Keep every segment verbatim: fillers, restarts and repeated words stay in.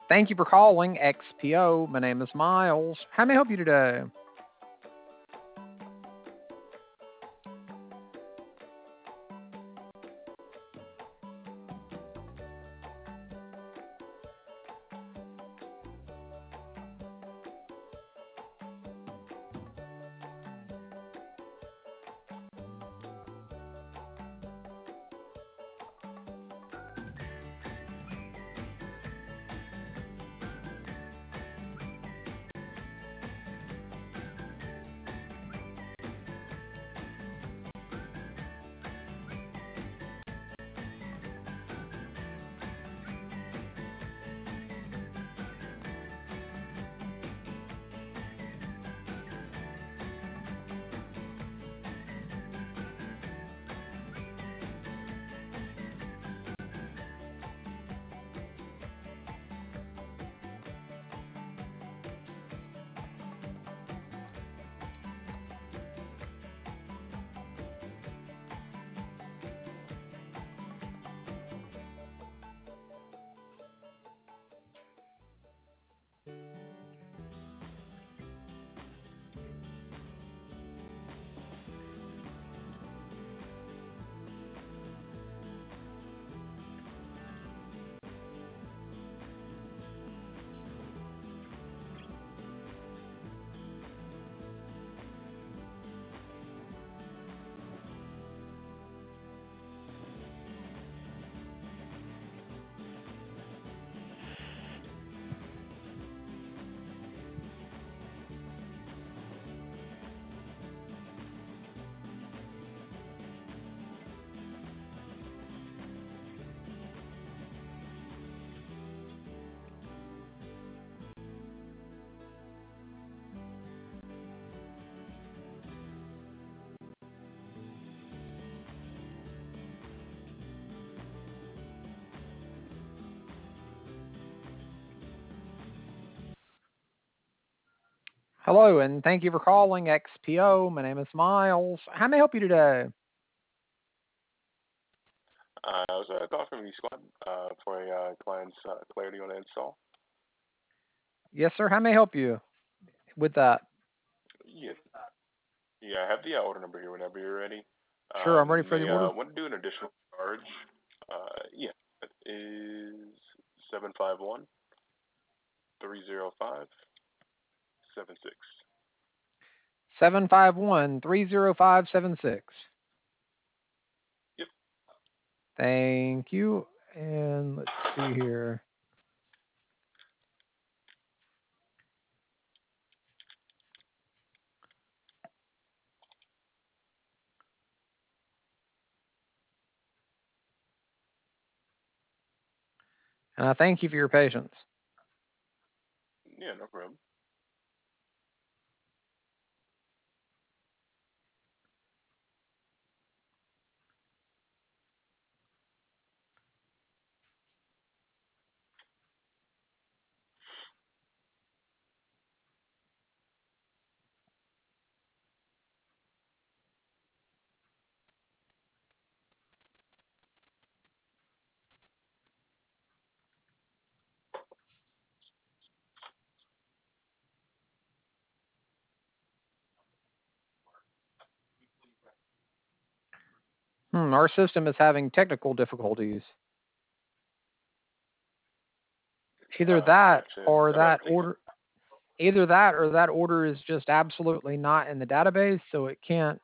Thank you for calling X P O. My name is Miles. How may I help you today? Hello, and thank you for calling X P O. My name is Miles. How may I help you today? Uh, I was uh, calling from the squad uh, for a uh, client's uh, clarity on the install. Yes, sir. How may I help you with that? Yeah, yeah, I have the uh, order number here whenever you're ready. Sure, I'm ready Um, for the they uh, order. want to do an additional charge. Uh, yeah, it is seven five one three zero five seven six. Seven five one three zero five seven six. Yep. Thank you. And let's see here. And I thank you for your patience. Yeah, no problem. Hmm, our system is having technical difficulties. Either Uh, that gotcha. or How about that again? order either that or that order is just absolutely not in the database, so it can't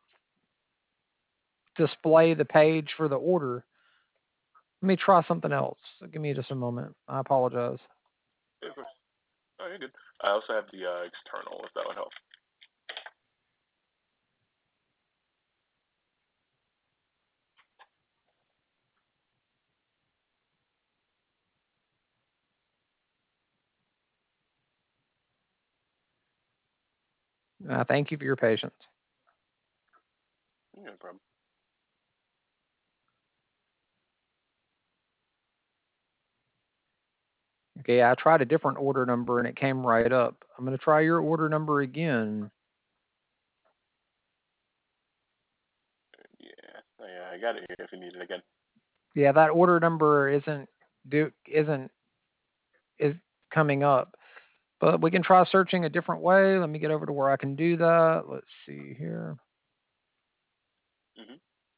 display the page for the order. Let me try something else. Give me just a moment. I apologize. Yeah, of course. Oh, you're good. I also have the uh, external, if that would help. Uh, thank you for your patience. Yeah, no problem. Okay, I tried a different order number and it came right up. I'm going to try your order number again. Yeah, oh, yeah, I got it here if you need it again. Yeah, that order number isn't do isn't is coming up. But we can try searching a different way. Let me get over to where I can do that. Let's see here. Mm-hmm.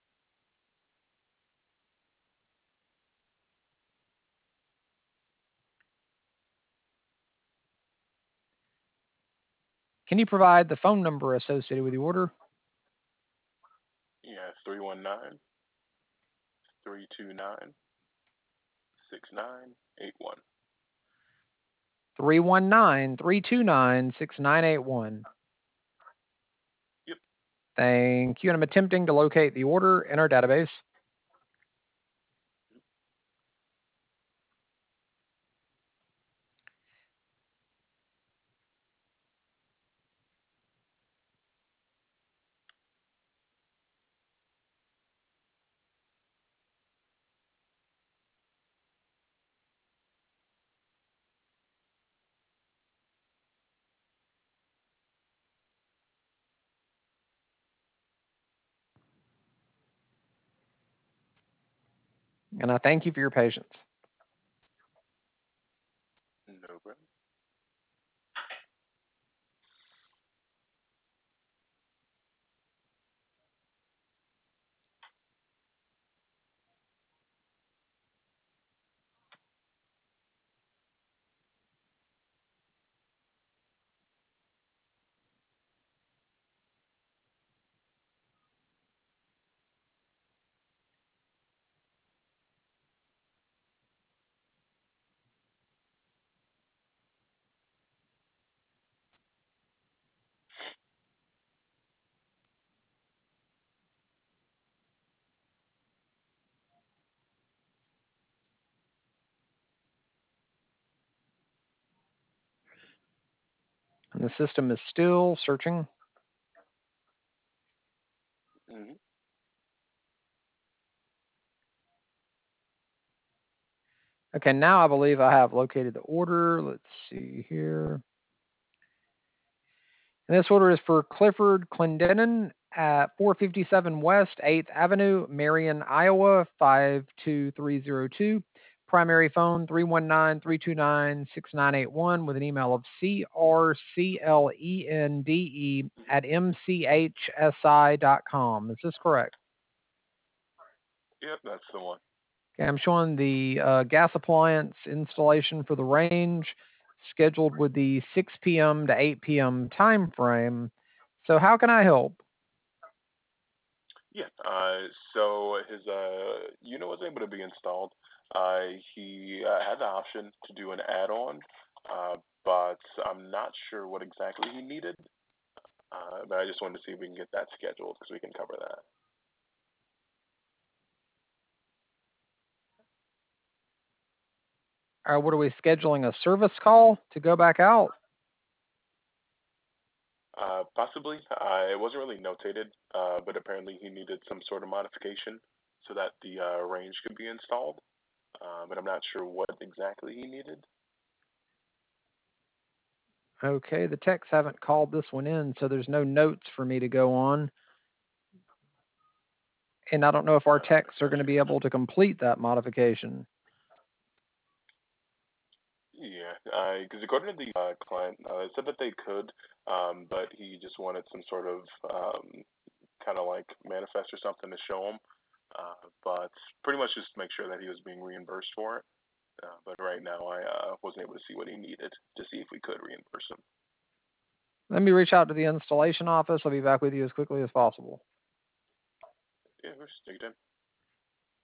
Can you provide the phone number associated with the order? Yeah, three one nine, three two nine, six nine eight one. three one nine, three two nine, six nine eight one. Yep. Thank you. And I'm attempting to locate the order in our database. And I thank you for your patience. No problem. And the system is still searching. Mm-hmm. Okay, now I believe I have located the order. Let's see here. And this order is for Clifford Clendenin at four fifty-seven West eighth Avenue, Marion, Iowa, five two three zero two. Primary phone three one nine, three two nine, six nine eight one with an email of C R C L E N D E at M C H S I dot com. Is this correct? Yep, that's the one. Okay, I'm showing the uh, gas appliance installation for the range scheduled with the six p.m. to eight p.m. time frame. So how can I help? Yeah. Uh, so his uh unit was able to be installed. Uh, he uh, had the option to do an add-on, uh, but I'm not sure what exactly he needed. Uh, but I just wanted to see if we can get that scheduled because we can cover that. Or what are we scheduling, a service call to go back out? Uh, possibly. Uh, it wasn't really notated, uh, but apparently he needed some sort of modification so that the uh, range could be installed. Uh, but I'm not sure what exactly he needed. Okay, the techs haven't called this one in, so there's no notes for me to go on. And I don't know if our Uh, techs are going to gotcha. be able to complete that modification. Yeah, because according to the uh, client, uh, it said that they could, um, but he just wanted some sort of um, kind of like manifest or something to show him. Uh, but pretty much just make sure that he was being reimbursed for it. Uh, but right now, I uh, wasn't able to see what he needed to see if we could reimburse him. Let me reach out to the installation office. I'll be back with you as quickly as possible. Yeah, we're just take your time.